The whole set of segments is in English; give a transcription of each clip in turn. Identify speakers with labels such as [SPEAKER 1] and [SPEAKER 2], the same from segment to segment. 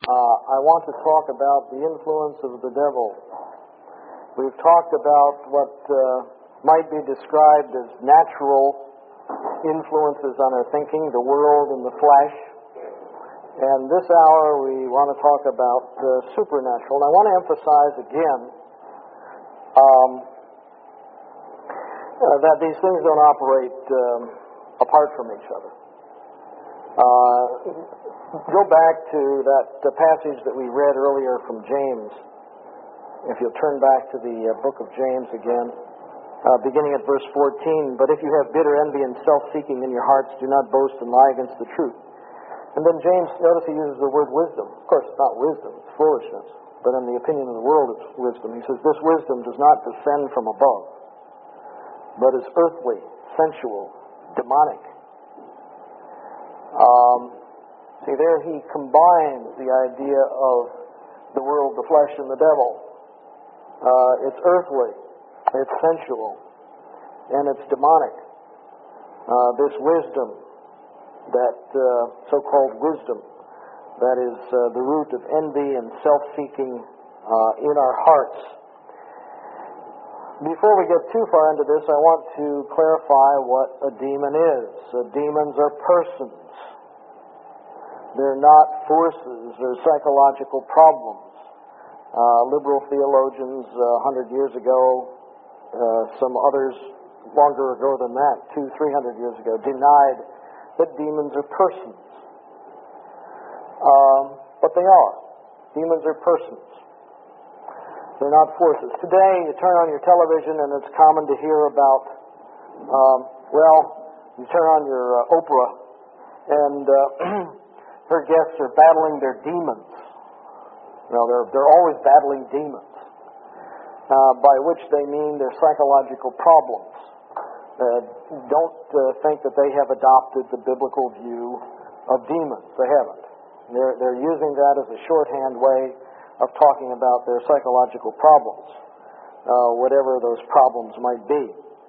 [SPEAKER 1] I want to talk about the influence of the devil. We've talked about what might be described as natural influences on our thinking, the world and the flesh. And this hour we want to talk about supernatural. And I want to emphasize again that these things don't operate apart from each other. Go back to that passage that we read earlier from James. If you'll turn back to the book of James again, beginning at verse 14. But if you have bitter envy and self-seeking in your hearts, do not boast and lie against the truth. And then James, notice he uses the word wisdom. Of course, it's not wisdom, it's foolishness. But in the opinion of the world, it's wisdom. He says, this wisdom does not descend from above, but is earthly, sensual, demonic. See, there he combines the idea of the world, the flesh, and the devil. It's earthly, it's sensual, and it's demonic. This wisdom, that so-called wisdom, that is the root of envy and self-seeking in our hearts. Before we get too far into this, I want to clarify what a demon is. Demons are persons. They're not forces or psychological problems. Liberal theologians 100 years ago, some others longer ago than that, 200-300 years ago, denied that demons are persons. But they are. Demons are persons. They're not forces. Today, you turn on your television and it's common to hear about, you turn on your Oprah and her guests are battling their demons. They're always battling demons, by which they mean their psychological problems. Don't think that they have adopted the biblical view of demons. They haven't. They're using that as a shorthand way of talking about their psychological problems, whatever those problems might be.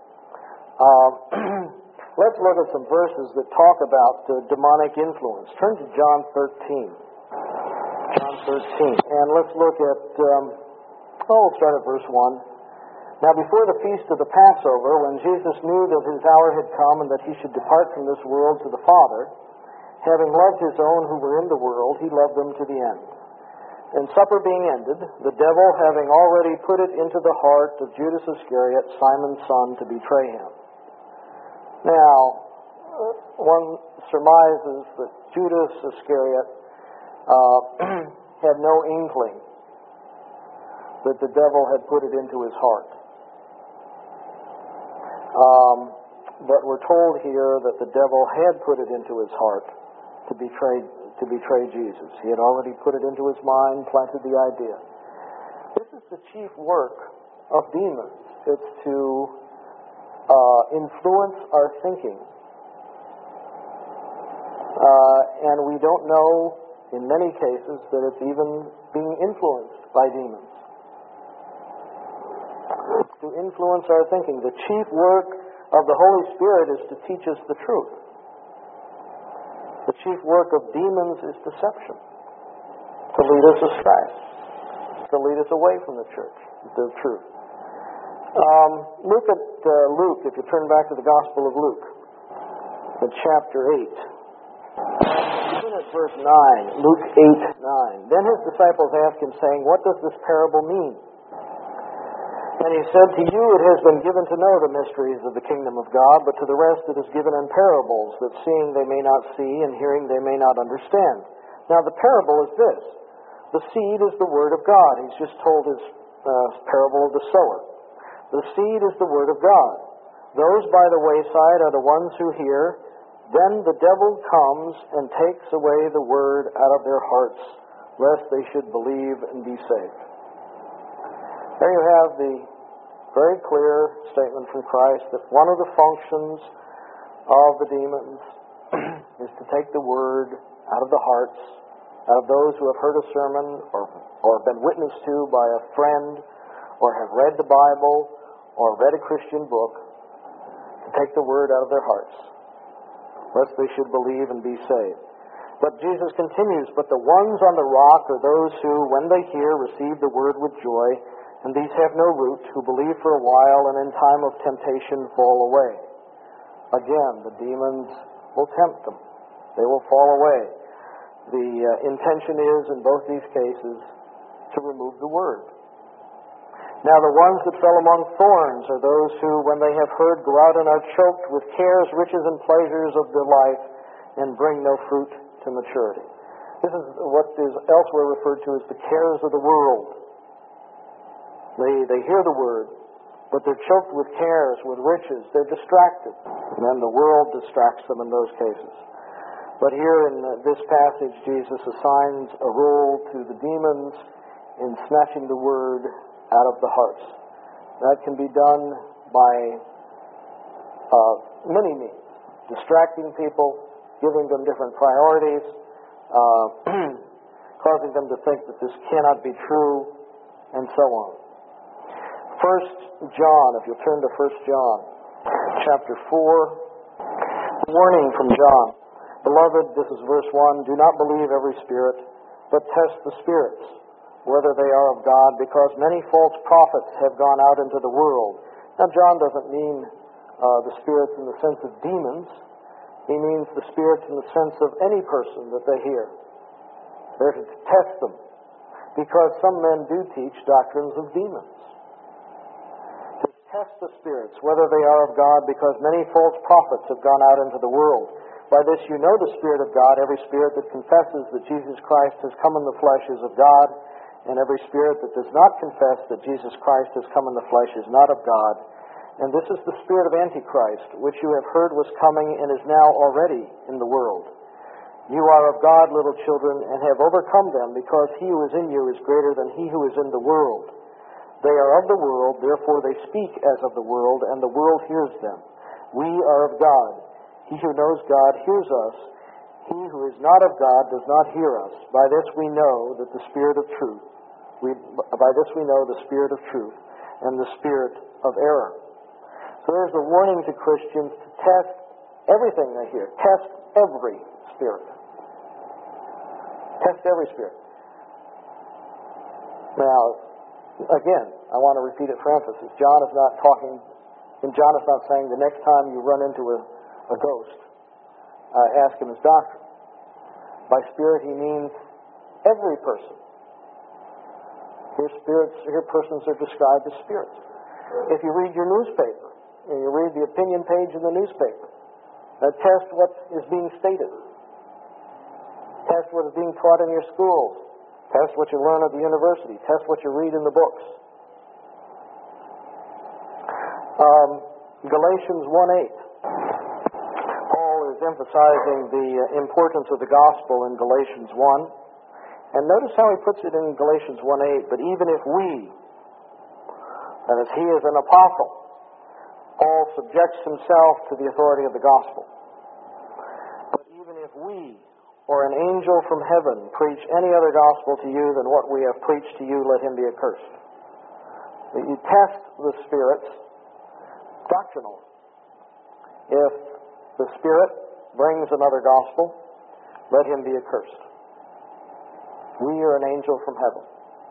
[SPEAKER 1] Let's look at some verses that talk about demonic influence. Turn to John 13. John 13. And let's look at, we'll start at verse 1. Now before the feast of the Passover, when Jesus knew that his hour had come and that he should depart from this world to the Father, having loved his own who were in the world, he loved them to the end. And supper being ended, the devil having already put it into the heart of Judas Iscariot, Simon's son, to betray him. Now, one surmises that Judas Iscariot had no inkling that the devil had put it into his heart. But we're told here that the devil had put it into his heart to betray Jesus. He had already put it into his mind, planted the idea. This is the chief work of demons. It's to influence our thinking. And we don't know, in many cases, that it's even being influenced by demons. It's to influence our thinking. The chief work of the Holy Spirit is to teach us the truth. The chief work of demons is deception, to lead us astray, to lead us away from the church, the truth. Look at Luke, if you turn back to the Gospel of Luke, in chapter 8. Begin at verse 9, Luke 8:9. Then his disciples asked him, saying, what does this parable mean? And he said, to you it has been given to know the mysteries of the kingdom of God, but to the rest it is given in parables, that seeing they may not see, and hearing they may not understand. Now the parable is this. The seed is the word of God. He's just told his parable of the sower. The seed is the word of God. Those by the wayside are the ones who hear. Then the devil comes and takes away the word out of their hearts, lest they should believe and be saved. There you have the very clear statement from Christ that one of the functions of the demons is to take the word out of the hearts, out of those who have heard a sermon or been witnessed to by a friend or have read the Bible or read a Christian book, to take the word out of their hearts, lest they should believe and be saved. But Jesus continues, "But the ones on the rock are those who, when they hear, receive the word with joy, and these have no root, who believe for a while, and in time of temptation fall away." Again, the demons will tempt them. They will fall away. The intention is, in both these cases, to remove the word. Now the ones that fell among thorns are those who, when they have heard, go out and are choked with cares, riches, and pleasures of the life, and bring no fruit to maturity. This is what is elsewhere referred to as the cares of the world. They hear the word, but they're choked with cares, with riches. They're distracted. And then the world distracts them in those cases. But here in this passage, Jesus assigns a role to the demons in snatching the word out of the hearts. That can be done by many means. Distracting people, giving them different priorities, causing them to think that this cannot be true, and so on. 1 John, if you'll turn to 1 John, chapter 4. Warning from John. "Beloved," this is verse 1, "do not believe every spirit, but test the spirits, whether they are of God, because many false prophets have gone out into the world." Now, John doesn't mean the spirits in the sense of demons. He means the spirits in the sense of any person that they hear. They're to test them, because some men do teach doctrines of demons. To test the spirits, whether they are of God, because many false prophets have gone out into the world. By this you know the Spirit of God. Every spirit that confesses that Jesus Christ has come in the flesh is of God, and every spirit that does not confess that Jesus Christ has come in the flesh is not of God. And this is the spirit of Antichrist, which you have heard was coming and is now already in the world. You are of God, little children, and have overcome them, because he who is in you is greater than he who is in the world. They are of the world, therefore they speak as of the world, and the world hears them. We are of God. He who knows God hears us. He who is not of God does not hear us. By this we know that the Spirit of truth. By this we know the Spirit of truth and the spirit of error. So there's a warning to Christians to test everything they hear. Test every spirit. Test every spirit. Now, again, I want to repeat it for emphasis. John is not saying the next time you run into a ghost, ask him his doctrine. By spirit, he means every person. Here persons are described as spirits. If you read your newspaper, and you read the opinion page in the newspaper, test what is being stated. Test what is being taught in your schools. Test what you learn at the university. Test what you read in the books. Galatians 1:8. Paul is emphasizing the importance of the gospel in Galatians 1. And notice how he puts it in Galatians 1:8. But even if we, that is, he is an apostle, Paul subjects himself to the authority of the gospel. But even if we, or an angel from heaven, preach any other gospel to you than what we have preached to you, let him be accursed. You test the spirits doctrinally. If the Spirit brings another gospel, let him be accursed. We are an angel from heaven.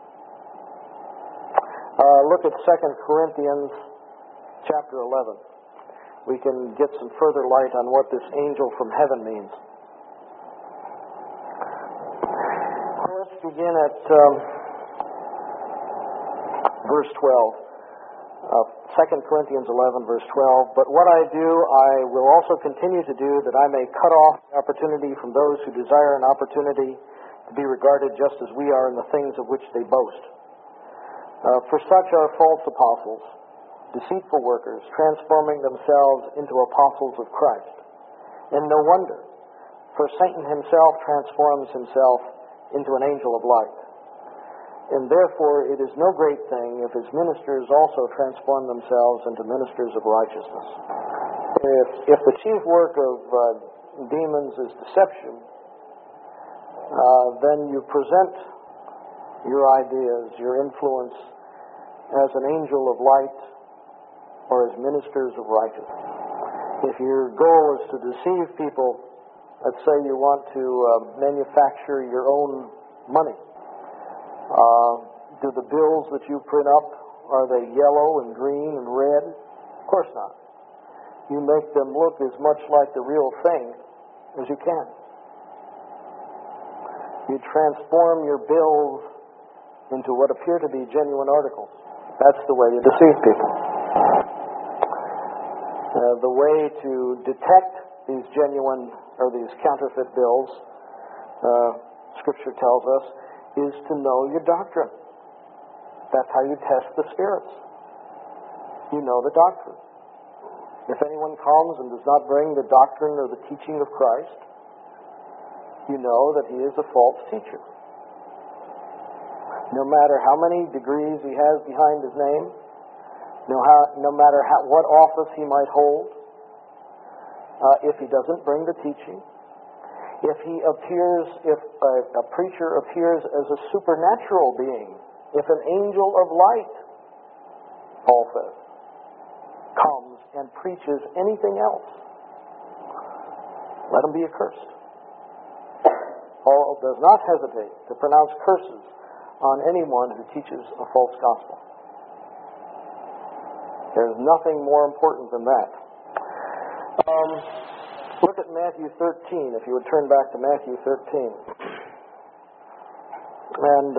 [SPEAKER 1] Look at 2 Corinthians chapter 11. We can get some further light on what this angel from heaven means. Well, let's begin at verse 12. 2 Corinthians 11, verse 12. But what I do, I will also continue to do, that I may cut off the opportunity from those who desire an opportunity to be regarded just as we are in the things of which they boast. For such are false apostles, deceitful workers, transforming themselves into apostles of Christ. And no wonder, for Satan himself transforms himself into an angel of light. And therefore it is no great thing if his ministers also transform themselves into ministers of righteousness. If the chief work of demons is deception, then you present your ideas, your influence, as an angel of light or as ministers of righteousness. If your goal is to deceive people Let's say you want to manufacture your own money. Do the bills that you print up, are they yellow and green and red? Of course not. You make them look as much like the real thing as you can. You transform your bills into what appear to be genuine articles. That's the way you deceive people. The way to detect these genuine or these counterfeit bills, Scripture tells us, is to know your doctrine. That's how you test the spirits. You know the doctrine. If anyone comes and does not bring the doctrine or the teaching of Christ, you know that he is a false teacher. No matter how many degrees he has behind his name, no matter what office he might hold, if he doesn't bring the teaching, if a preacher appears as a supernatural being, if an angel of light, Paul says, comes and preaches anything else, let him be accursed. Paul does not hesitate to pronounce curses on anyone who teaches a false gospel. There's nothing more important than that. Look at Matthew 13, if you would turn back to Matthew 13. And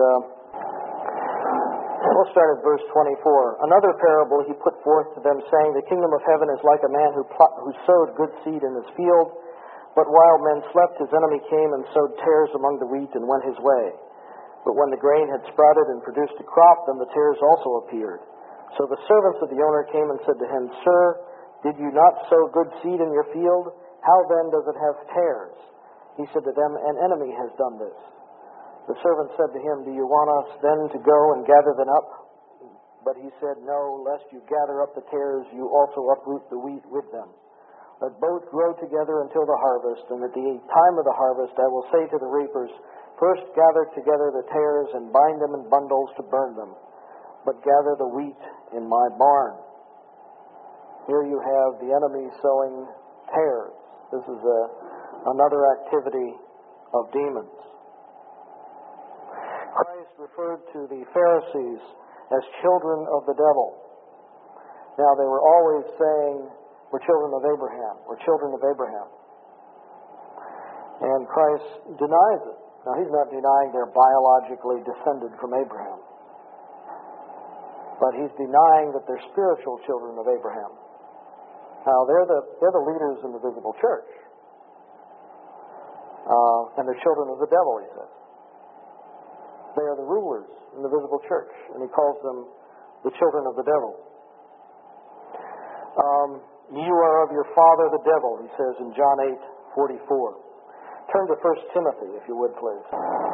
[SPEAKER 1] we'll start at verse 24. Another parable he put forth to them, saying, The kingdom of heaven is like a man who sowed good seed in his field, but while men slept, his enemy came and sowed tares among the wheat and went his way. But when the grain had sprouted and produced a crop, then the tares also appeared. So the servants of the owner came and said to him, Sir, did you not sow good seed in your field? How then does it have tares? He said to them, An enemy has done this. The servant said to him, Do you want us then to go and gather them up? But he said, No, lest you gather up the tares, you also uproot the wheat with them. Let both grow together until the harvest, and at the time of the harvest I will say to the reapers, First gather together the tares and bind them in bundles to burn them, but gather the wheat in my barn. Here you have the enemy sowing tares. This is another activity of demons. Christ referred to the Pharisees as children of the devil. Now, they were always saying, We're children of Abraham. We're children of Abraham. And Christ denies it. Now, he's not denying they're biologically descended from Abraham. But he's denying that they're spiritual children of Abraham. Now, they're the leaders in the visible church. And they're children of the devil, he says. They are the rulers in the visible church. And he calls them the children of the devil. You are of your father the devil, he says in John 8:44. Turn to 1 Timothy, if you would, please.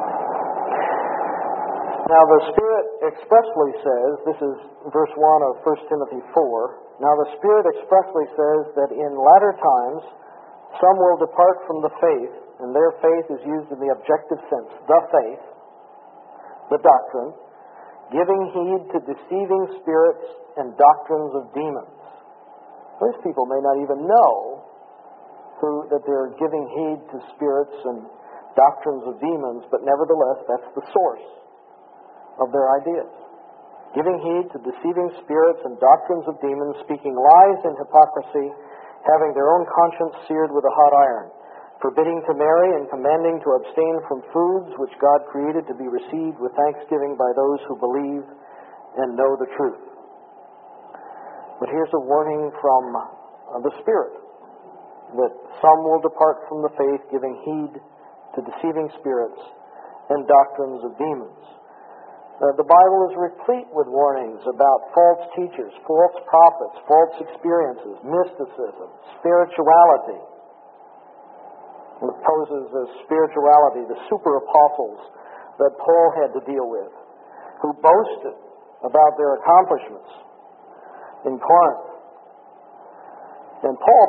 [SPEAKER 1] Now the Spirit expressly says, this is verse 1 of 1 Timothy 4, Now the Spirit expressly says that in latter times some will depart from the faith, and their faith is used in the objective sense, the faith, the doctrine, giving heed to deceiving spirits and doctrines of demons. These people may not even know that they're giving heed to spirits and doctrines of demons, but nevertheless, that's the source of their ideas. Giving heed to deceiving spirits and doctrines of demons, speaking lies and hypocrisy, having their own conscience seared with a hot iron, forbidding to marry and commanding to abstain from foods which God created to be received with thanksgiving by those who believe and know the truth. But here's a warning from the Spirit, that some will depart from the faith, giving heed to deceiving spirits and doctrines of demons. The Bible is replete with warnings about false teachers, false prophets, false experiences, mysticism, spirituality. It poses as spirituality the super apostles that Paul had to deal with, who boasted about their accomplishments in Corinth. And Paul,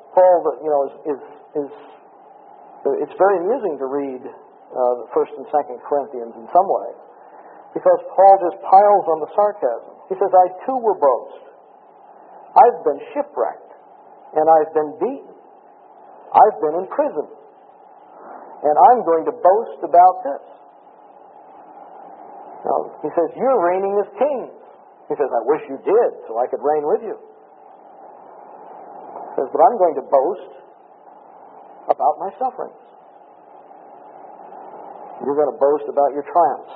[SPEAKER 1] it's very amusing to read 1 and 2 Corinthians in some ways, because Paul just piles on the sarcasm. He says, I too will boast. I've been shipwrecked, and I've been beaten. I've been in prison. and I'm going to boast about this. Now, he says, you're reigning as kings. He says, I wish you did, so I could reign with you. He says, but I'm going to boast about my sufferings. You're going to boast about your triumphs.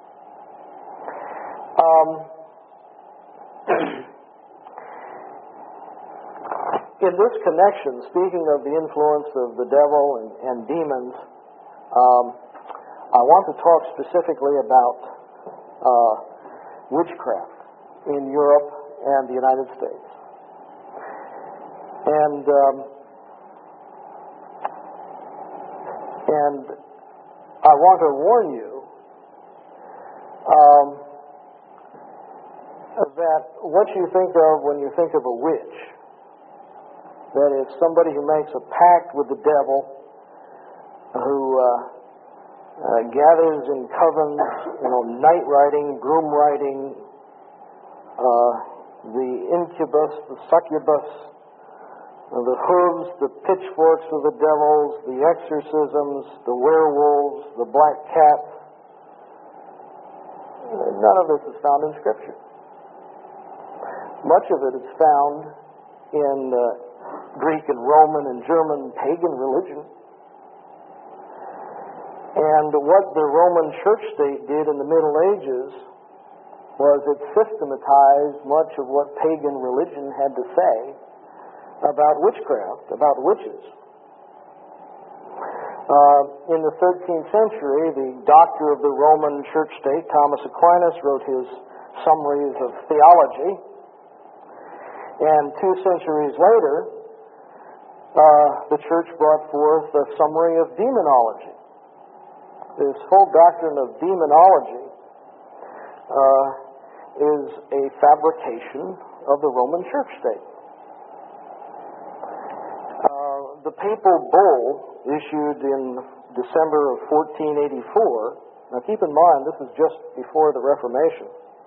[SPEAKER 1] In this connection, speaking of the influence of the devil and demons, I want to talk specifically about witchcraft in Europe and the United States. And I want to warn you that what you think of when you think of a witch, that is somebody who makes a pact with the devil, who gathers in covens, night riding, broom riding, the incubus, the succubus, the hooves, the pitchforks of the devils, the exorcisms, the werewolves, the black cat. None of this is found in Scripture. Much of it is found in Greek and Roman and German pagan religion. And what the Roman church state did in the Middle Ages was it systematized much of what pagan religion had to say about witchcraft, about witches. In the 13th century, the doctor of the Roman church state, Thomas Aquinas, wrote his summaries of theology. And 2 centuries later, the church brought forth a summary of demonology. This whole doctrine of demonology is a fabrication of the Roman church state. The papal bull issued in December of 1484, now keep in mind this is just before the Reformation.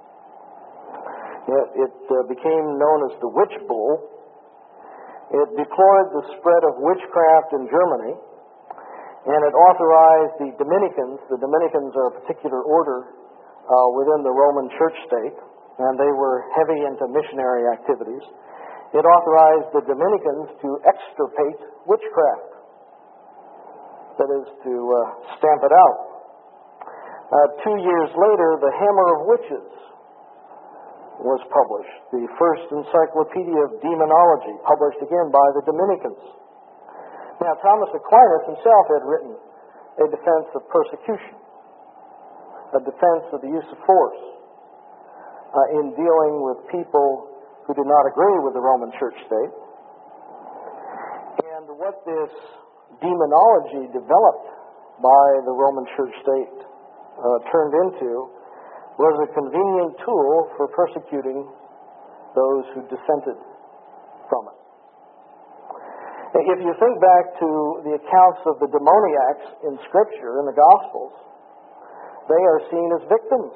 [SPEAKER 1] It became known as the witch bull. It deplored the spread of witchcraft in Germany, and it authorized the Dominicans. The Dominicans are a particular order within the Roman church state, and they were heavy into missionary activities. It authorized the Dominicans to extirpate witchcraft, that is, to stamp it out. 2 years later, the Hammer of Witches was published, the first encyclopedia of demonology, published again by the Dominicans. Now, Thomas Aquinas himself had written a defense of persecution, a defense of the use of force in dealing with people who did not agree with the Roman church state. And what this demonology developed by the Roman church state turned into was a convenient tool for persecuting those who dissented from it. If you think back to the accounts of the demoniacs in Scripture, in the Gospels, they are seen as victims.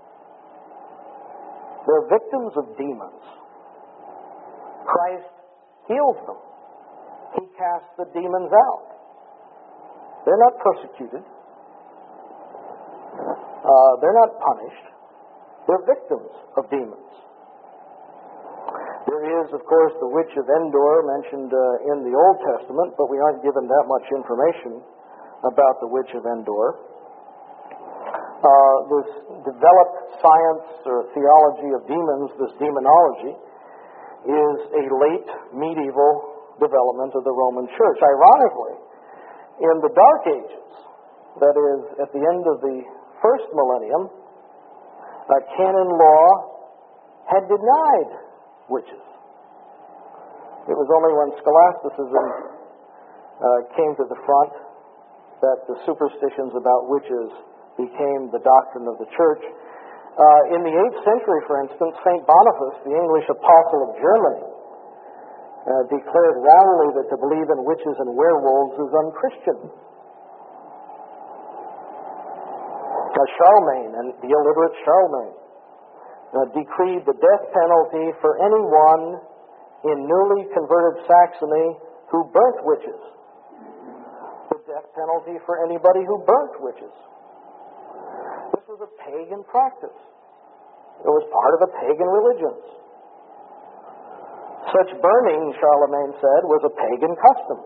[SPEAKER 1] They're victims of demons. Christ heals them. He casts the demons out. They're not persecuted. They're not punished. They're victims of demons. There is, of course, the witch of Endor mentioned in the Old Testament, but we aren't given that much information about the witch of Endor. This developed science or theology of demons, this demonology, is a late medieval development of the Roman Church. Ironically, in the Dark Ages, that is, at the end of the first millennium, canon law had denied witches. It was only when scholasticism came to the front that the superstitions about witches became the doctrine of the church. In the 8th century, for instance, St. Boniface, the English apostle of Germany, declared roundly that to believe in witches and werewolves is unchristian. Charlemagne, and the illiterate Charlemagne, decreed the death penalty for anyone in newly converted Saxony who burnt witches. The death penalty for anybody who burnt witches. This was a pagan practice. It was part of the pagan religions. Such burning, Charlemagne said, was a pagan custom.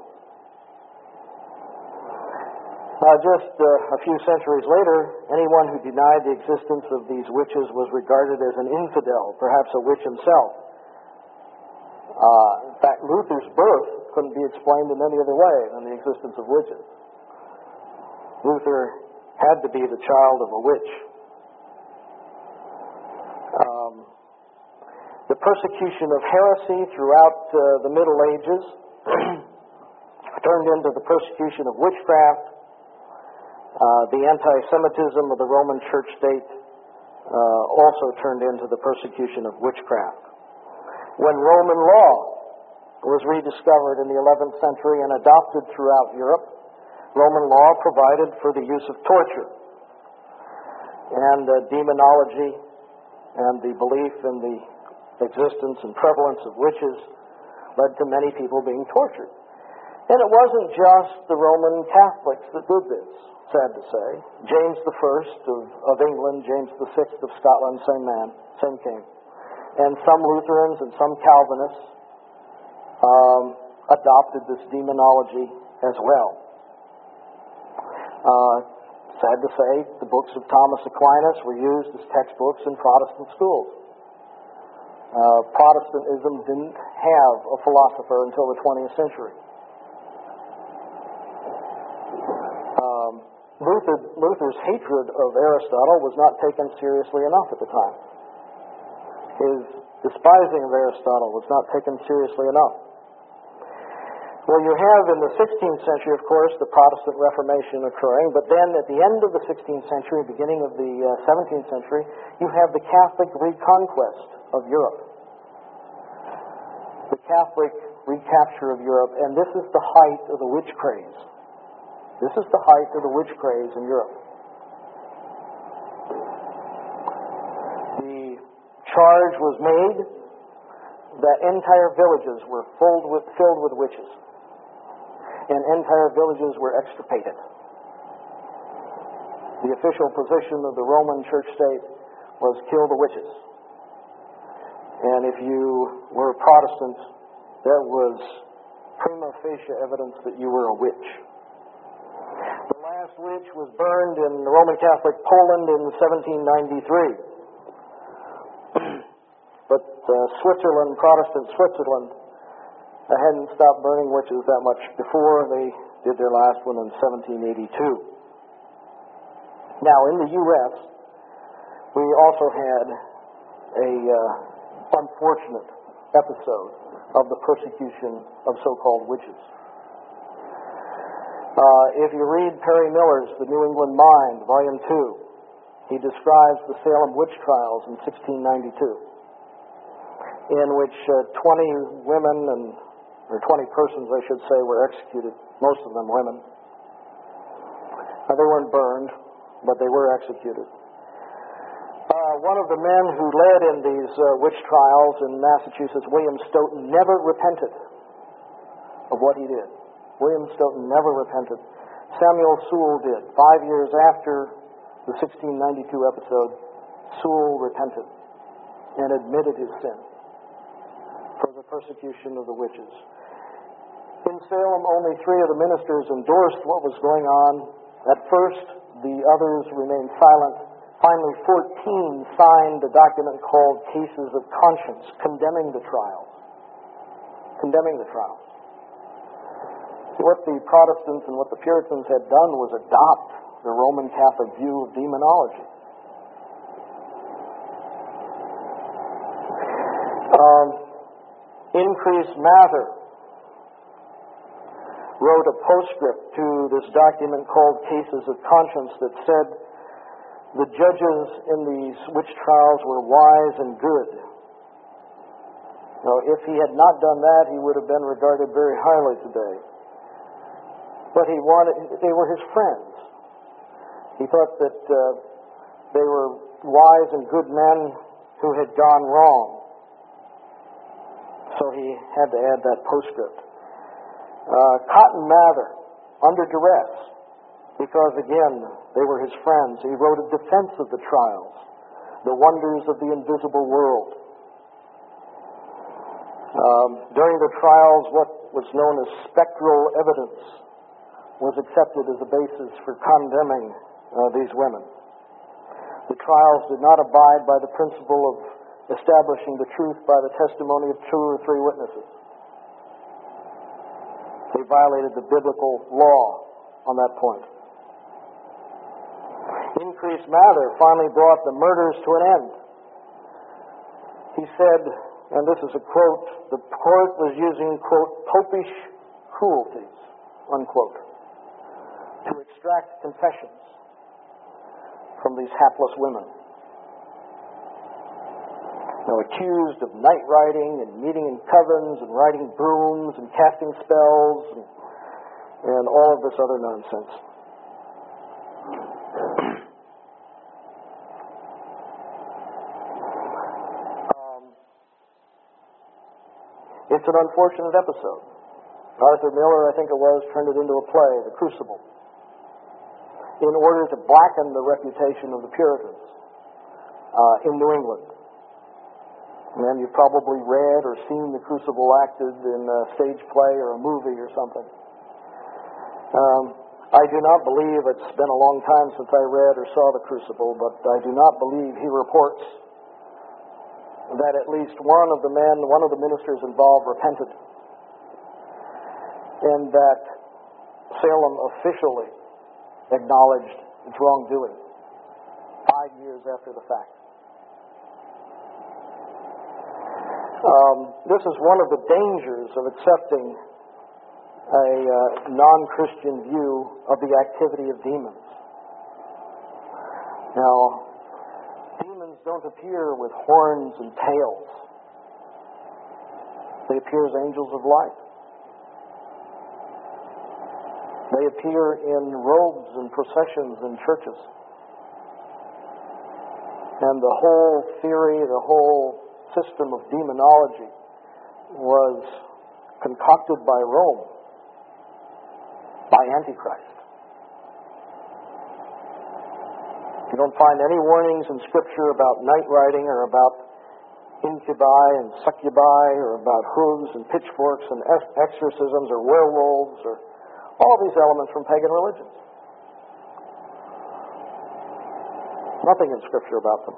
[SPEAKER 1] Just a few centuries later, anyone who denied the existence of these witches was regarded as an infidel, perhaps a witch himself. In fact, Luther's birth couldn't be explained in any other way than the existence of witches. Luther had to be the child of a witch. The persecution of heresy throughout the Middle Ages turned into the persecution of witchcraft. The anti-Semitism of the Roman Church state also turned into the persecution of witchcraft. When Roman law was rediscovered in the 11th century and adopted throughout Europe, Roman law provided for the use of torture. And demonology and the belief in the existence and prevalence of witches led to many people being tortured. And it wasn't just the Roman Catholics that did this, sad to say. James I of England, James VI of Scotland, same king. And some Lutherans and some Calvinists adopted this demonology as well. Sad to say, the books of Thomas Aquinas were used as textbooks in Protestant schools. Protestantism didn't have a philosopher until the 20th century. Luther's hatred of Aristotle was not taken seriously enough at the time. His despising of Aristotle was not taken seriously enough. Well, you have in the 16th century, of course, the Protestant Reformation occurring, but then at the end of the 16th century, beginning of the 17th century, you have the Catholic reconquest of Europe. The Catholic recapture of Europe, and this is the height of the witch craze. This is the height of the witch craze in Europe. The charge was made that entire villages were filled with witches, and entire villages were extirpated. The official position of the Roman Church state was kill the witches. And if you were a Protestant, that was prima facie evidence that you were a witch. The last witch was burned in Roman Catholic Poland in 1793. But Switzerland, Protestant Switzerland, hadn't stopped burning witches that much before. They did their last one in 1782. Now, in the U.S., we also had a unfortunate episode of the persecution of so-called witches. If you read Perry Miller's The New England Mind, Volume 2, he describes the Salem witch trials in 1692, in which 20 women, or 20 persons, I should say, were executed, most of them women. They weren't burned, but they were executed. One of the men who led in these witch trials in Massachusetts, William Stoughton, never repented of what he did. William Stoughton never repented. Samuel Sewall did. 5 years after the 1692 episode, Sewall repented and admitted his sin for the persecution of the witches. In Salem, only 3 of the ministers endorsed what was going on. At first, the others remained silent. Finally, 14 signed a document called Cases of Conscience, condemning the trials. Condemning the trials. So what the Protestants and what the Puritans had done was adopt the Roman Catholic view of demonology. Increase Mather wrote a postscript to this document called Cases of Conscience that said, the judges in these witch trials were wise and good. Now, if he had not done that, he would have been regarded very highly today. But they were his friends. He thought that they were wise and good men who had gone wrong. So he had to add that postscript. Cotton Mather under duress, because, again, they were his friends. He wrote a defense of the trials, the wonders of the invisible world. During the trials, what was known as spectral evidence was accepted as a basis for condemning these women. The trials did not abide by the principle of establishing the truth by the testimony of 2 or 3 witnesses. They violated the biblical law on that point. Increased Mather finally brought the murders to an end. He said, and this is a quote, the court was using, quote, popish cruelties, unquote, to extract confessions from these hapless women. Now, accused of night riding and meeting in covens and riding brooms and casting spells and all of this other nonsense. It's an unfortunate episode. Arthur Miller, I think it was, turned it into a play, The Crucible, in order to blacken the reputation of the Puritans in New England. And you've probably read or seen The Crucible acted in a stage play or a movie or something. I do not believe, it's been a long time since I read or saw The Crucible, but I do not believe he reports that at least one of the ministers involved repented, and that Salem officially acknowledged its wrongdoing 5 years after the fact. This is one of the dangers of accepting a non-Christian view of the activity of demons. Now, demons don't appear with horns and tails. They appear as angels of light. They appear in robes and processions in churches. And the whole theory, the whole system of demonology was concocted by Rome, by Antichrist. You don't find any warnings in Scripture about night riding or about incubi and succubi or about hooves and pitchforks and exorcisms or werewolves or all these elements from pagan religions. Nothing in Scripture about them.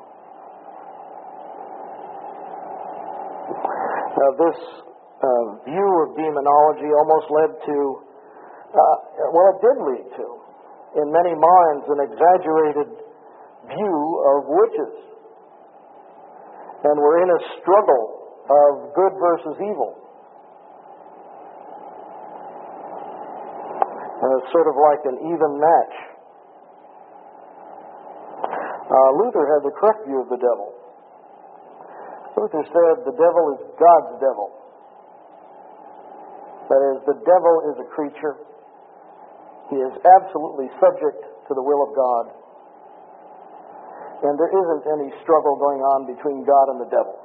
[SPEAKER 1] This view of demonology almost led to, it did lead to, in many minds, an exaggerated view of witches. And we're in a struggle of good versus evil. Sort of like an even match. Luther had the correct view of the devil. Luther said the devil is God's devil. That is, the devil is a creature. He is absolutely subject to the will of God. And there isn't any struggle going on between God and the devil.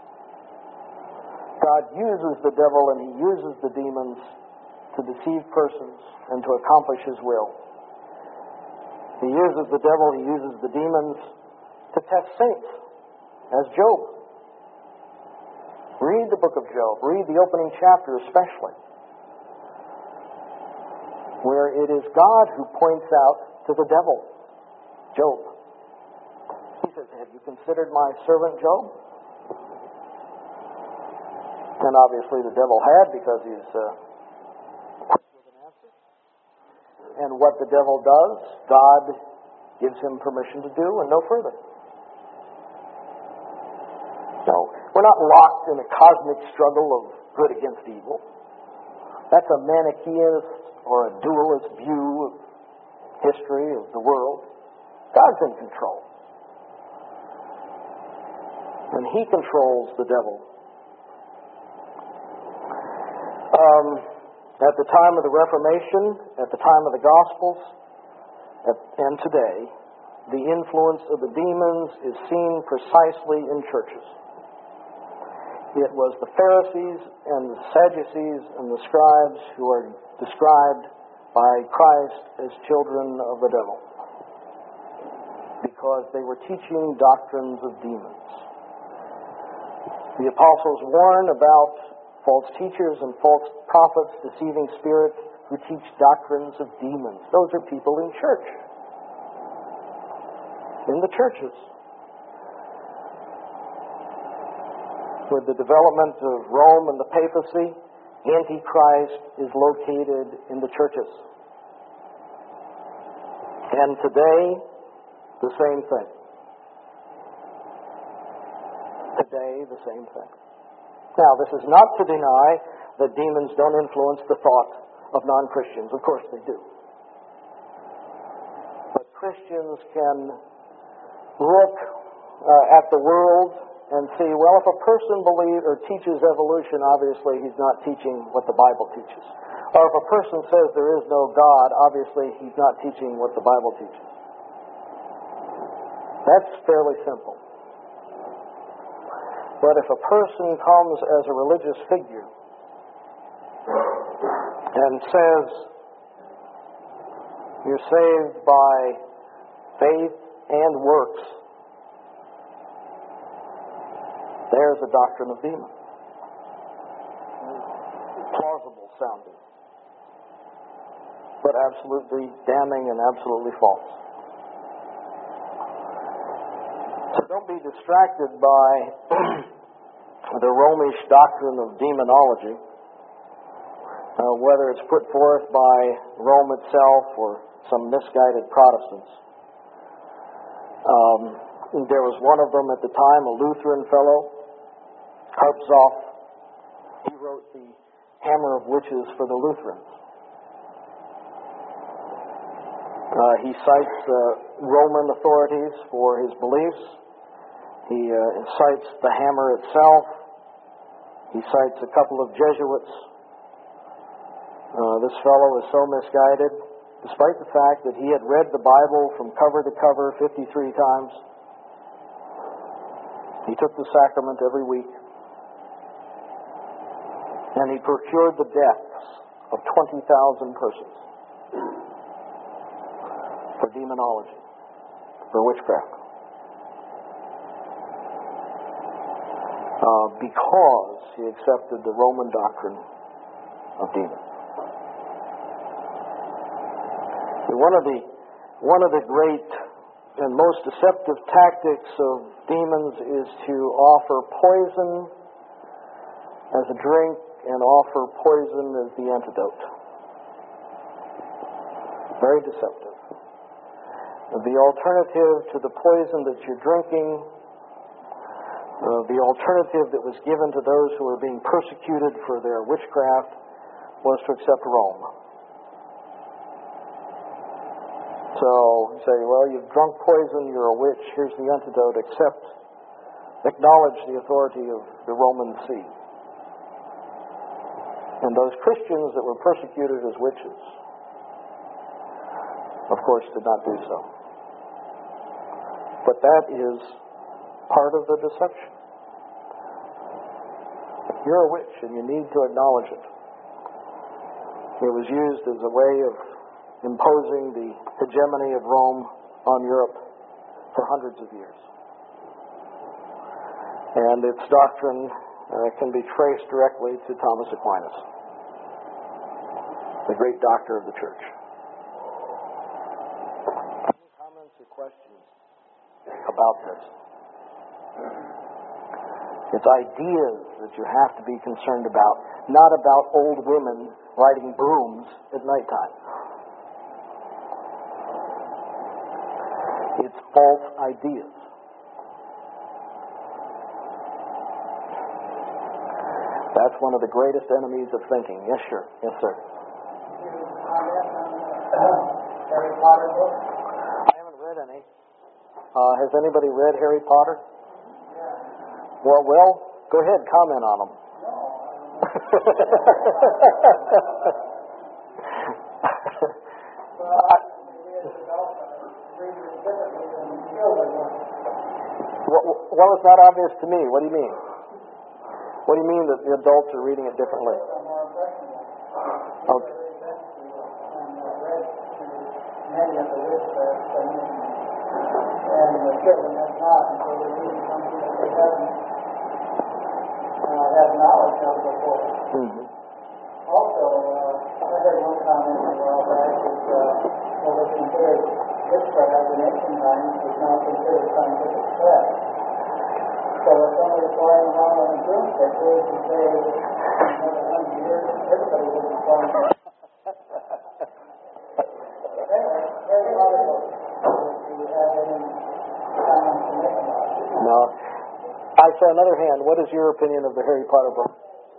[SPEAKER 1] God uses the devil and he uses the demons to deceive persons and to accomplish his will. He uses the devil, he uses the demons to test saints, as Job. Read the book of Job. Read the opening chapter especially, where it is God who points out to the devil, Job. He says, "Have you considered my servant Job?" And obviously the devil had, because he's and what the devil does, God gives him permission to do and no further. No, we're not locked in a cosmic struggle of good against evil. That's a Manichaeist or a dualist view of history, of the world. God's in control. And he controls the devil. At the time of the Reformation, at the time of the Gospels, and today, the influence of the demons is seen precisely in churches. It was the Pharisees and the Sadducees and the scribes who are described by Christ as children of the devil, because they were teaching doctrines of demons. The apostles warn about false teachers and false prophets, deceiving spirits who teach doctrines of demons. Those are people in church, in the churches. With the development of Rome and the papacy, Antichrist is located in the churches. And today, the same thing. Today, the same thing. Now, this is not to deny that demons don't influence the thought of non-Christians. Of course they do. But Christians can look at the world and see, well, if a person believes or teaches evolution, obviously he's not teaching what the Bible teaches. Or if a person says there is no God, obviously he's not teaching what the Bible teaches. That's fairly simple. But if a person comes as a religious figure and says, you're saved by faith and works, there's a doctrine of demons. Plausible sounding, but absolutely damning and absolutely false. So don't be distracted by the Romish doctrine of demonology, whether it's put forth by Rome itself or some misguided Protestants. There was one of them at the time, a Lutheran fellow, Karpzoff. He wrote the Hammer of Witches for the Lutherans. He cites Roman authorities for his beliefs. He cites the hammer itself. He cites a couple of Jesuits. This fellow is so misguided, despite the fact that he had read the Bible from cover to cover 53 times. He took the sacrament every week. And he procured the deaths of 20,000 persons for demonology, for witchcraft. Because he accepted the Roman doctrine of demons. One of the great and most deceptive tactics of demons is to offer poison as a drink and offer poison as the antidote. Very deceptive. The alternative to the poison that you're drinking, the alternative that was given to those who were being persecuted for their witchcraft, was to accept Rome. So you say, well, you've drunk poison, you're a witch, here's the antidote, acknowledge the authority of the Roman See. And those Christians that were persecuted as witches, of course, did not do so. But that is part of the deception. You're a witch and you need to acknowledge it. It was used as a way of imposing the hegemony of Rome on Europe for hundreds of years. And its doctrine can be traced directly to Thomas Aquinas, the great doctor of the church. Any comments or questions about this? It's ideas that you have to be concerned about, not about old women riding brooms at nighttime. It's false ideas. That's one of the greatest enemies of thinking. Yes, sir. Yes, sir.
[SPEAKER 2] Harry Potter book?
[SPEAKER 1] I haven't read any. Has anybody read Harry Potter?
[SPEAKER 2] Yeah.
[SPEAKER 1] Well, go ahead, comment on them. Well, it's not obvious to me. What do you mean? What do you mean that the adults are reading it differently? Okay.
[SPEAKER 2] many of the witchcraft things, and the children have not, and so they're reading something that they haven't had knowledge of before.
[SPEAKER 1] Mm-hmm.
[SPEAKER 2] Also, I heard one comment a while back that what was considered witchcraft in ancient times was now considered scientific fact. So if somebody's flying around on a broomstick, who's to say in another 100 years, everybody will be flying around. Anyway, very valuable if you have any comments to make about it.
[SPEAKER 1] No. I saw another hand. What is your opinion of the Harry Potter book?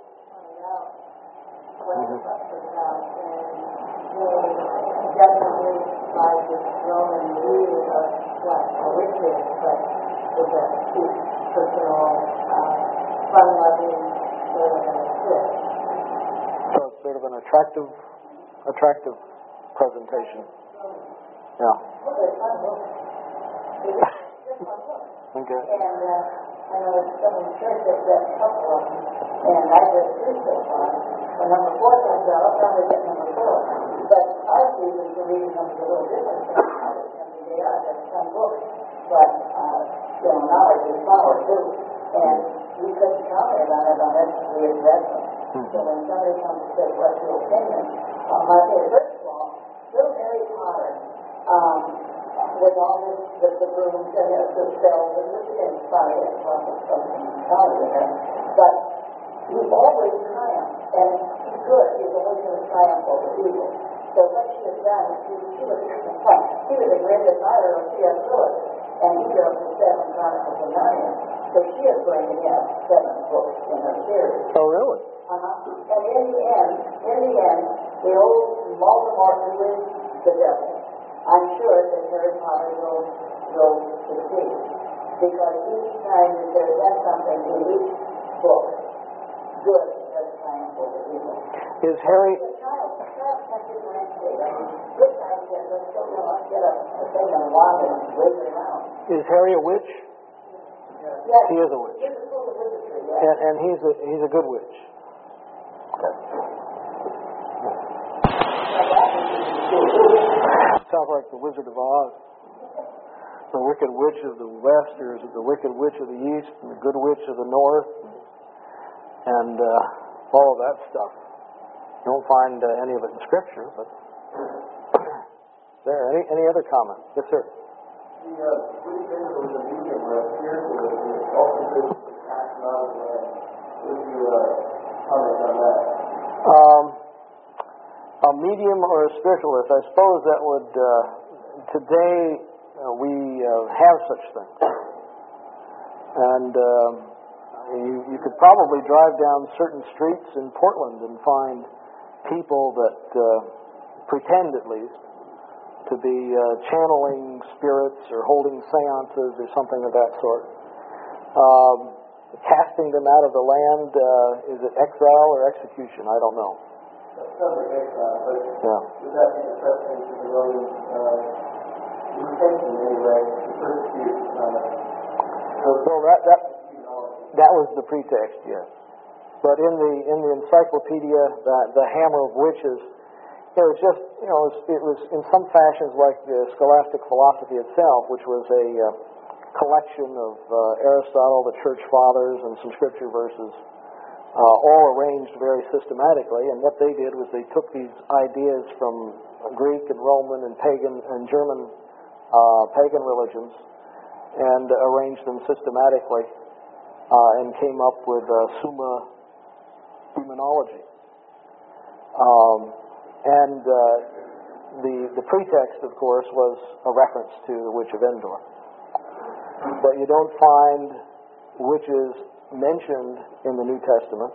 [SPEAKER 2] Definitely by this Roman view of what a witch is, but with a cute, personal, fun-loving sort of a twist.
[SPEAKER 1] So it's sort of an attractive presentation. Yeah.
[SPEAKER 2] Well, it's fun book. It's just fun book.
[SPEAKER 1] Okay.
[SPEAKER 2] And I know some in church have read a couple of them, and I've read 3 so far. When number 4 comes out, I'll probably get number 4. But our reasons for reading them is a little different from others. I mean, they are just some books, but knowledge is power too. And we couldn't comment on it unless we had read them. So when somebody comes and says, "What's your opinion?" My opinion, first of all, little Harry Potter, with all the brooms and the spells and the inspired from Italian, but he always triumphed, and he's good. He's always going to triumph over evil. So what she has done, she was a great admirer of C.S. Lewis, and he wrote the 7 Chronicles of Narnia. So she is going to have 7 books in her series.
[SPEAKER 1] Oh, really?
[SPEAKER 2] And in the end, the old Voldemort, who is the devil, I'm sure that Harry Potter will succeed. Because each time that there's been something in each book, good has triumphed over evil.
[SPEAKER 1] Is Harry... Is Harry a witch?
[SPEAKER 2] Yes.
[SPEAKER 1] He is a witch.
[SPEAKER 2] He is a full of wizardry, yes.
[SPEAKER 1] And he's a good witch. Sounds like the Wizard of Oz. The wicked witch of the west, or is it the wicked witch of the east, and the good witch of the north, and all of that stuff. You won't find any of it in Scripture, but there. Any other comments? Yes, sir.
[SPEAKER 3] The three things was a medium where it appears that it also could act out of the land. Would you comment on that?
[SPEAKER 1] A medium or a spiritualist, I suppose that would, today we have such things. And you could probably drive down certain streets in Portland and find people that pretend, at least, to be channeling spirits or holding seances or something of that sort. Casting them out of the land, is it exile or execution? I don't know.
[SPEAKER 3] Sounds like exile, but
[SPEAKER 1] Yeah.
[SPEAKER 3] would that be the precedent of the Roman intention anyway, to persecute
[SPEAKER 1] Well, that was the pretext, yes. But in the encyclopedia, the Hammer of Witches, it was just, it was in some fashions like the scholastic philosophy itself, which was a collection of Aristotle, the Church Fathers, and some scripture verses, all arranged very systematically. And what they did was they took these ideas from Greek and Roman and pagan and German pagan religions and arranged them systematically and came up with Summa Demonology. And the pretext, of course, was a reference to the Witch of Endor. But you don't find witches mentioned in the New Testament.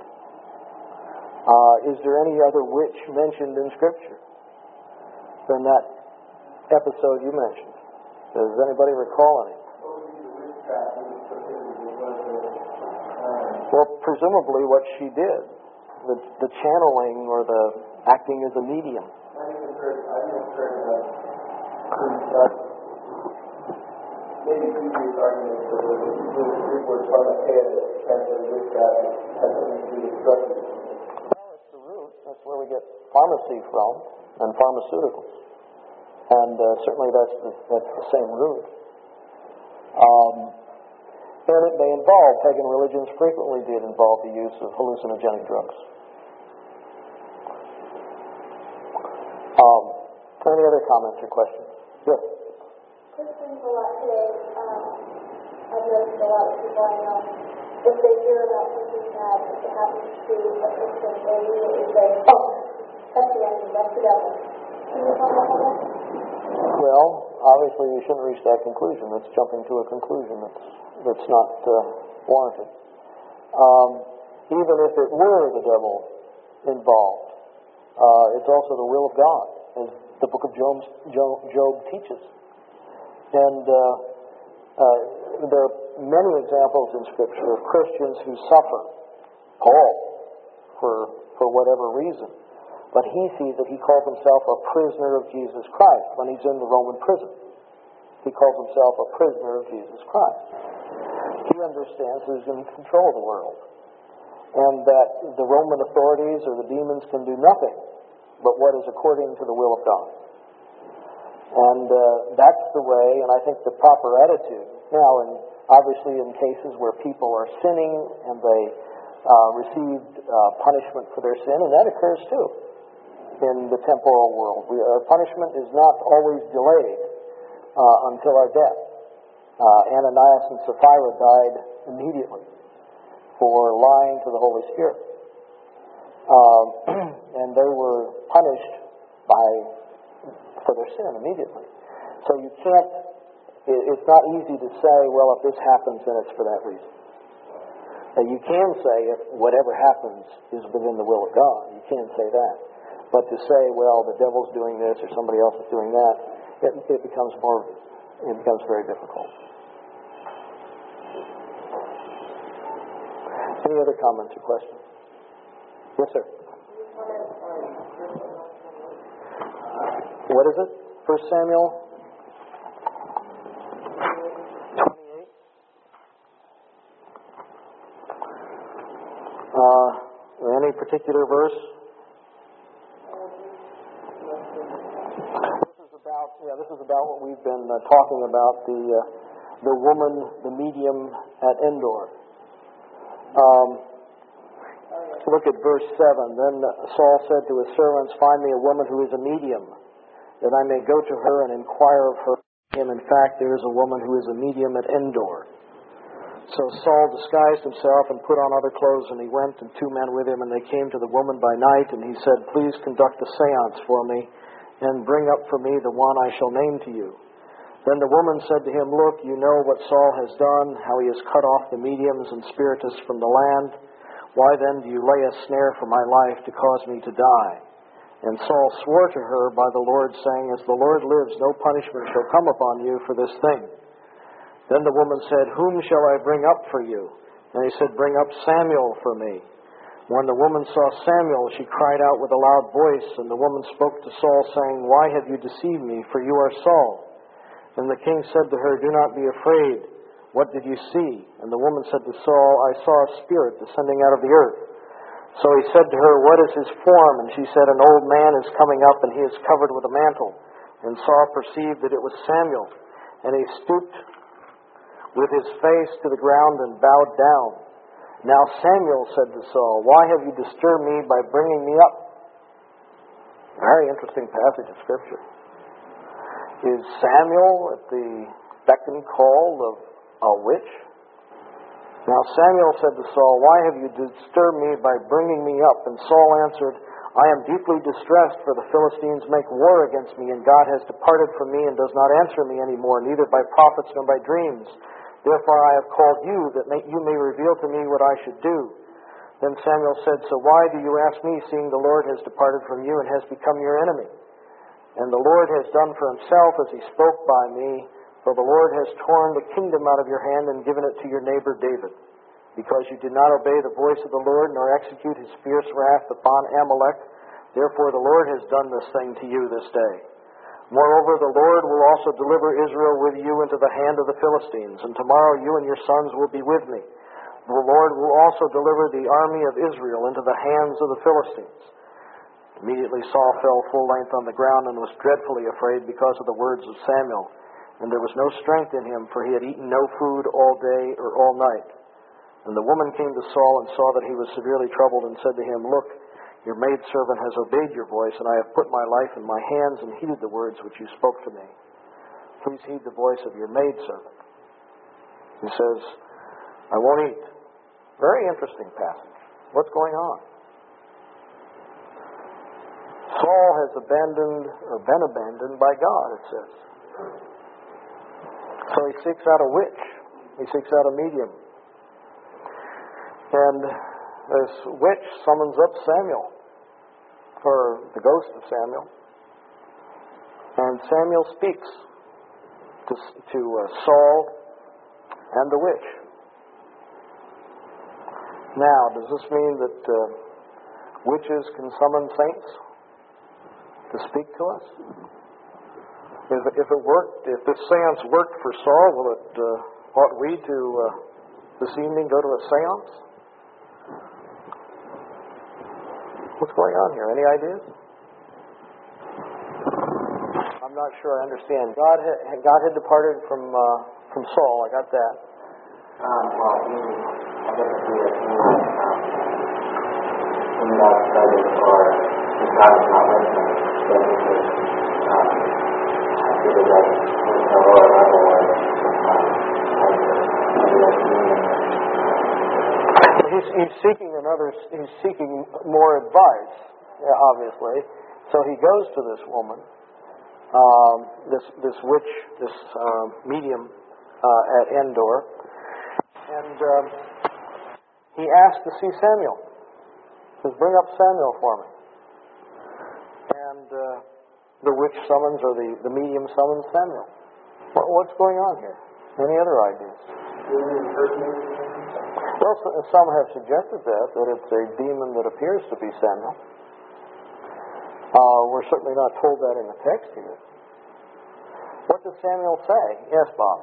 [SPEAKER 1] Is there any other witch mentioned in Scripture than that episode you mentioned? Does anybody recall any? Well, presumably what she did, the channeling or the acting as a medium.
[SPEAKER 3] Maybe previous arguments that we were trying to add potentially this guy has something to do with drug use.
[SPEAKER 1] Well, it's the root. That's where we get pharmacy from and pharmaceuticals. And certainly that's the same root. And it may involve, pagan religions frequently did involve the use of hallucinogenic drugs. Any other comments or questions? Yes?
[SPEAKER 2] Christians a lot today, I've noticed a lot of people I know, if they hear about something bad that happens to a Christian, they immediately say, oh, that's the enemy, that's the devil. Can you comment on that?
[SPEAKER 1] Well, obviously you shouldn't reach that conclusion. That's jumping to a conclusion that's not warranted. Even if it were the devil involved, it's also the will of God, as the book of Job teaches. And there are many examples in Scripture of Christians who suffer, Paul, for whatever reason. But he sees that he calls himself a prisoner of Jesus Christ when he's in the Roman prison. He calls himself a prisoner of Jesus Christ. He understands that he's in control of the world, and that the Roman authorities or the demons can do nothing but what is according to the will of God. And that's the way, and I think the proper attitude. Now, and obviously in cases where people are sinning and they received punishment for their sin, and that occurs too in the temporal world. Our punishment is not always delayed until our death. Ananias and Sapphira died immediately for lying to the Holy Spirit. And they were punished for their sin immediately. So you can't, it's not easy to say, well, if this happens, then it's for that reason. You can say if whatever happens is within the will of God. You can say that. But to say, well, the devil's doing this or somebody else is doing that, it becomes very difficult. Any other comments or questions? Yes, sir. What is it? 1 Samuel 28. Any particular verse? This is about what we've been talking about, the woman, the medium at Endor. Look at verse 7. Then Saul said to his servants, "Find me a woman who is a medium, that I may go to her and inquire of her. In fact, there is a woman who is a medium at Endor." So Saul disguised himself and put on other clothes, and he went, and 2 men with him, and they came to the woman by night, and he said, "Please conduct a seance for me, and bring up for me the one I shall name to you." Then the woman said to him, "Look, you know what Saul has done, how he has cut off the mediums and spiritists from the land. Why then do you lay a snare for my life to cause me to die?" And Saul swore to her by the Lord, saying, "As the Lord lives, no punishment shall come upon you for this thing." Then the woman said, "Whom shall I bring up for you?" And he said, "Bring up Samuel for me." When the woman saw Samuel, she cried out with a loud voice, and the woman spoke to Saul, saying, "Why have you deceived me? For you are Saul." And the king said to her, "Do not be afraid. What did you see?" And the woman said to Saul, "I saw a spirit descending out of the earth." So he said to her, "What is his form?" And she said, "An old man is coming up, and he is covered with a mantle." And Saul perceived that it was Samuel. And he stooped with his face to the ground and bowed down. Now Samuel said to Saul, "Why have you disturbed me by bringing me up?" Very interesting passage of Scripture. Is Samuel at the beck and call of a witch? Now Samuel said to Saul, "Why have you disturbed me by bringing me up?" And Saul answered, "I am deeply distressed, for the Philistines make war against me, and God has departed from me and does not answer me any more, neither by prophets nor by dreams. Therefore I have called you, that you may reveal to me what I should do." Then Samuel said, "So why do you ask me, seeing the Lord has departed from you and has become your enemy? And the Lord has done for himself as he spoke by me, for the Lord has torn the kingdom out of your hand and given it to your neighbor David, because you did not obey the voice of the Lord, nor execute his fierce wrath upon Amalek. Therefore the Lord has done this thing to you this day. Moreover, the Lord will also deliver Israel with you into the hand of the Philistines, and tomorrow you and your sons will be with me. The Lord will also deliver the army of Israel into the hands of the Philistines." Immediately Saul fell full length on the ground and was dreadfully afraid because of the words of Samuel. And there was no strength in him, for he had eaten no food all day or all night. And the woman came to Saul and saw that he was severely troubled and said to him, "Look, your maidservant has obeyed your voice, and I have put my life in my hands and heeded the words which you spoke to me. Please heed the voice of your maidservant." He says, "I won't eat." Very interesting passage. What's going on? Saul has abandoned, or been abandoned by God, it says. So he seeks out a witch. He seeks out a medium. And this witch summons up Samuel, or the ghost of Samuel. And Samuel speaks to Saul and the witch. Now, does this mean that witches can summon saints to speak to us? If it worked, if this seance worked for Saul, ought we to this evening go to a seance? What's going on here? Any ideas? I'm not sure I understand. God had departed from Saul. I got that.
[SPEAKER 3] Well, I guess when God started, or if God is not listening, then he could figure that with the lower level was
[SPEAKER 1] He's seeking more advice, obviously. So he goes to this woman, this witch, this medium at Endor, and he asks to see Samuel. He says, "Bring up Samuel for me." And the witch summons, or the medium summons Samuel. What's going on here? Any other ideas? Well, some have suggested that it's a demon that appears to be Samuel. We're certainly not told that in the text here. What does Samuel say? Yes, Bob.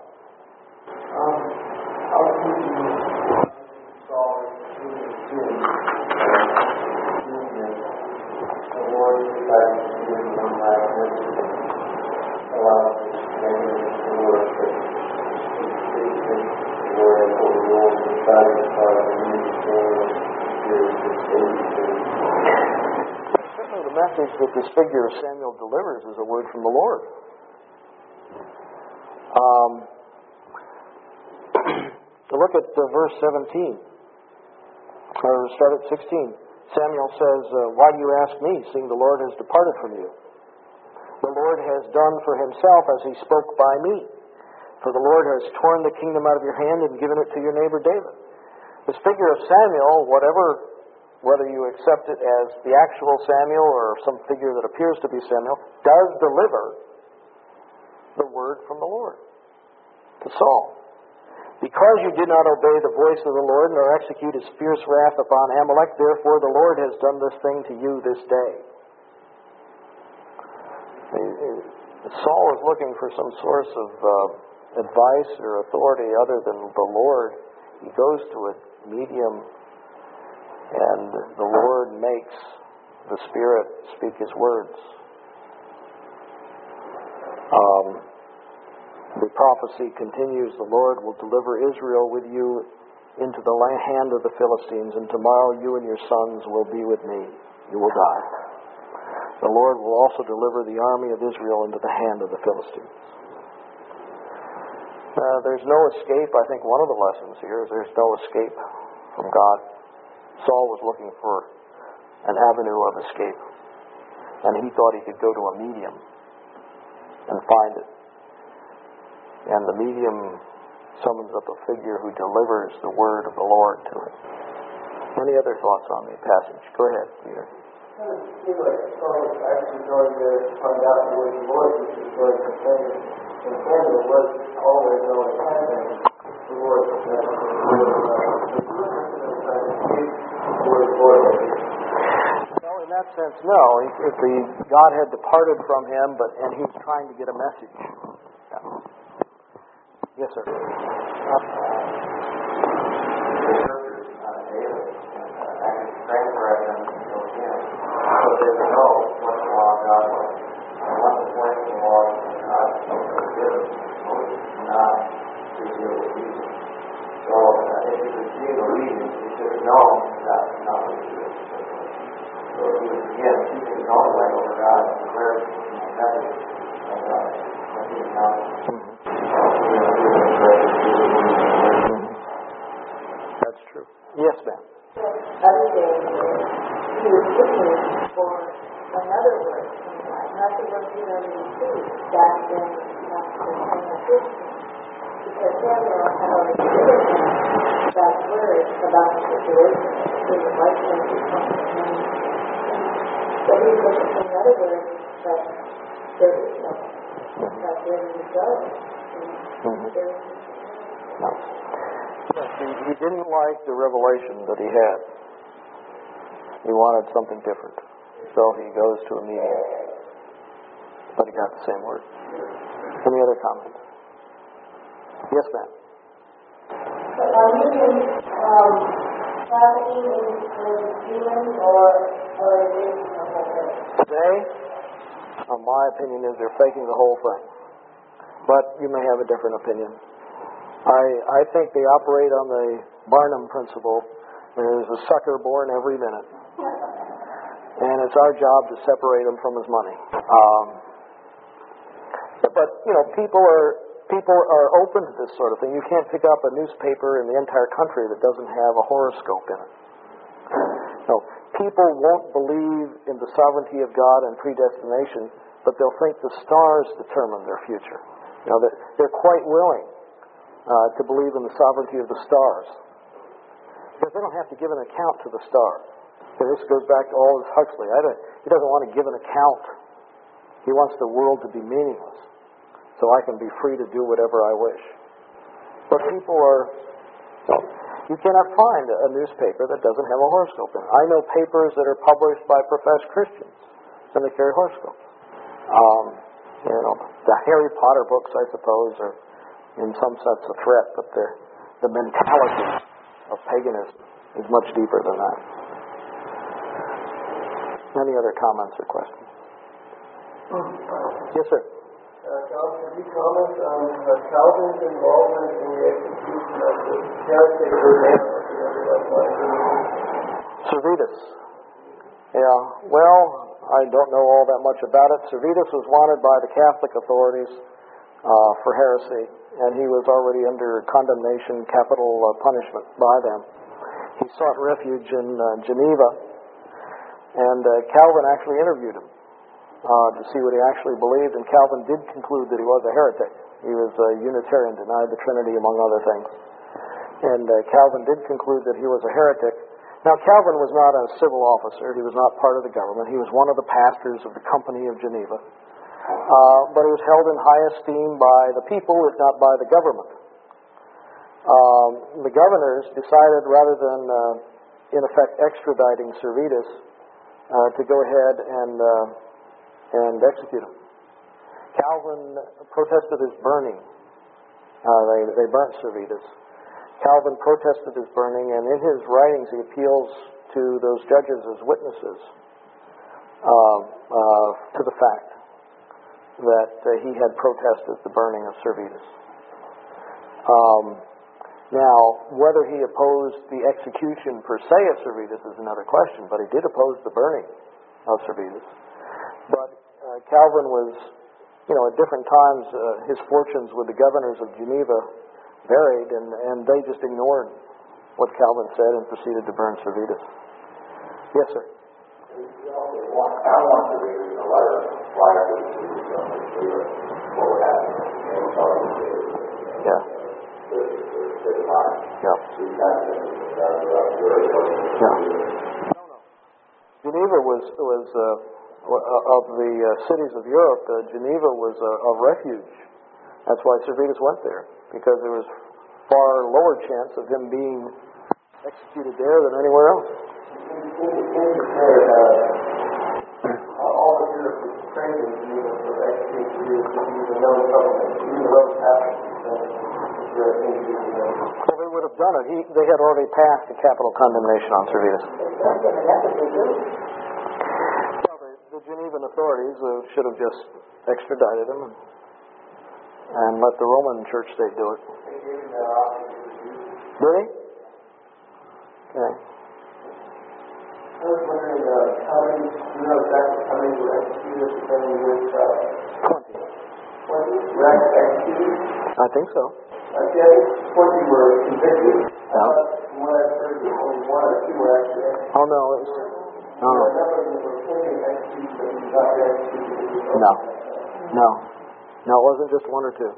[SPEAKER 1] Certainly the message that this figure of Samuel delivers is a word from the Lord. Look at verse 17. Or start at 16. Samuel says, "Why do you ask me, seeing the Lord has departed from you? The Lord has done for himself as he spoke by me. For the Lord has torn the kingdom out of your hand and given it to your neighbor David." This figure of Samuel, whether you accept it as the actual Samuel or some figure that appears to be Samuel, does deliver the word from the Lord to Saul. "Because you did not obey the voice of the Lord, nor execute his fierce wrath upon Amalek, therefore the Lord has done this thing to you this day." Saul is looking for some source of advice or authority other than the Lord. He goes to a medium, and the Lord makes the Spirit speak his words. The prophecy continues, "The Lord will deliver Israel with you into the hand of the Philistines, and tomorrow you and your sons will be with me. You will die. The Lord will also deliver the army of Israel into the hand of the Philistines." There's no escape. I think one of the lessons here is there's no escape from God. Saul was looking for an avenue of escape, and he thought he could go to a medium and find it. And the medium summons up a figure who delivers the word of the Lord to him. Any other thoughts on the passage? Go ahead, Peter.
[SPEAKER 3] I feel like Saul was actually going to find out the word of the Lord, which is going to say, and Samuel was always knowing having the Lord.
[SPEAKER 1] Well, in that sense, no. God had departed from him, and he was trying to get a message. Yeah. Yes, sir.
[SPEAKER 3] So
[SPEAKER 1] Yes, ma'am.
[SPEAKER 2] Other day, he was looking for another word, not the word he already received back then, not the Christian, because Samuel had already given him that word about the situation. He would like to do something. So he was looking for another word, but there is no one. But where did he go?
[SPEAKER 1] No. Yes, he didn't like the revelation that he had. He wanted something different. So he goes to a medium. But he got the same word. Any other comments? Yes, ma'am.
[SPEAKER 2] Are mediums trafficking in demons or is it a whole thing?
[SPEAKER 1] Today, my opinion is they're faking the whole thing. But you may have a different opinion. I think they operate on the Barnum principle. There's a sucker born every minute. And it's our job to separate him from his money. But, people are open to this sort of thing. You can't pick up a newspaper in the entire country that doesn't have a horoscope in it. No, people won't believe in the sovereignty of God and predestination, but they'll think the stars determine their future. They're quite willing to believe in the sovereignty of the stars. Because they don't have to give an account to the stars. And this goes back to Aldous Huxley. He doesn't want to give an account. He wants the world to be meaningless, so I can be free to do whatever I wish. But people are... You cannot find a newspaper that doesn't have a horoscope in it. I know papers that are published by professed Christians, and they carry horoscopes. The Harry Potter books, I suppose, are in some sense a threat, but the mentality of paganism is much deeper than that. Any other comments or questions? Yes, sir.
[SPEAKER 3] John, could you comment on Calvin's involvement in the execution of the caretaker man?
[SPEAKER 1] Servetus. Yeah, well, I don't know all that much about it. Servetus was wanted by the Catholic authorities for heresy, and he was already under condemnation, capital punishment by them. He sought refuge in Geneva, and Calvin actually interviewed him to see what he actually believed, and Calvin did conclude that he was a heretic. He was a Unitarian, denied the Trinity, among other things. And Calvin did conclude that he was a heretic. Now, Calvin was not a civil officer. He was not part of the government. He was one of the pastors of the Company of Geneva. But he was held in high esteem by the people, if not by the government. The governors decided, rather than, in effect, extraditing Servetus, to go ahead and execute him. Calvin protested his burning. They burnt Servetus. Calvin protested his burning, and in his writings he appeals to those judges as witnesses to the fact that he had protested the burning of Servetus. Now, whether he opposed the execution per se of Servetus is another question, but he did oppose the burning of Servetus. But Calvin was, at different times, his fortunes with the governors of Geneva varied, and they just ignored what Calvin said and proceeded to burn Servetus. Yes, sir.
[SPEAKER 4] I want to read a letter prior to what would happen.
[SPEAKER 1] Yeah. Yeah. Geneva was of the cities of Europe. Geneva was a refuge. That's why Servetus went there, because there was far lower chance of him being executed there than anywhere else.
[SPEAKER 3] All of Europe was trained in Geneva for the execution of the known government, even the Roman Catholics.
[SPEAKER 1] Well, they would have done it. They had already passed the capital condemnation on Servetus. Well, the Genevan authorities should have just extradited him and let the Roman Church state do it. Did he? Okay.
[SPEAKER 3] I was wondering how many were executed during this
[SPEAKER 1] 20.
[SPEAKER 3] 20 were executed?
[SPEAKER 1] I think so.
[SPEAKER 3] I think 20 were convicted.
[SPEAKER 1] Yeah.
[SPEAKER 3] From what I've heard, only one or two were actually executed.
[SPEAKER 1] Oh, no. It was,
[SPEAKER 3] A number of them were claiming execution, but he was not executed.
[SPEAKER 1] no. No, it wasn't just one or two.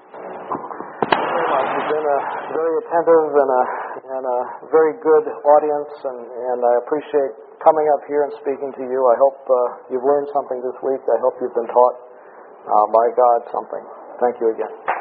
[SPEAKER 1] You've been very attentive and a very good audience, and I appreciate coming up here and speaking to you. I hope you've learned something this week. I hope you've been taught by God something. Thank you again.